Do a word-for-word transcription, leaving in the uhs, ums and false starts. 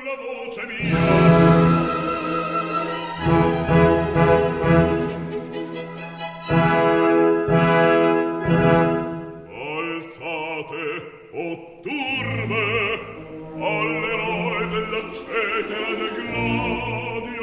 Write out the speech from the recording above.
la voce mia. O turbe all'eroe della cetera del gladi